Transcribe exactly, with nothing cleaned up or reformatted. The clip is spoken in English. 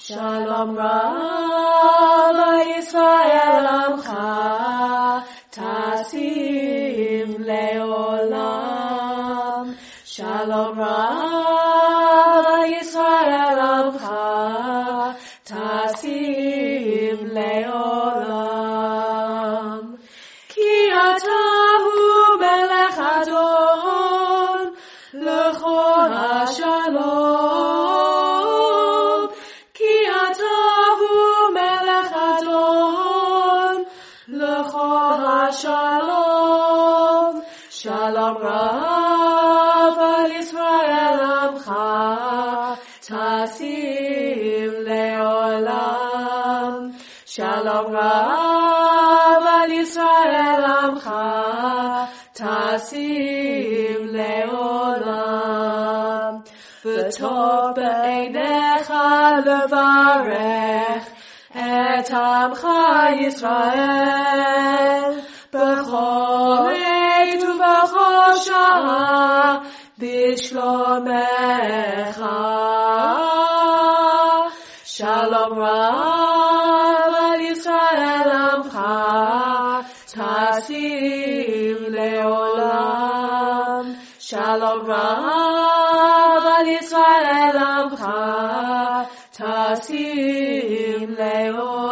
Shalom Rav Yisrael Amcha Tasim Leolam. Shalom Rav Yisrael Amcha Tasim Leolam. Ki atahu melech adon lechol hashalom. Ki atahu melech adon lechol hashalom. Shalom Rav al Yisrael Amcha Tasim Leolam. Shalom Rav al Yisrael Amcha Tasim Leolam. V'tov b'einecha levarech et Amcha Yisrael b'chol עת ובכל שעה בשלומך. Shalom Rav al Yisrael Amcha Tasim Leolam. Shalom Rav al Yisrael Amcha Tasim Leolam.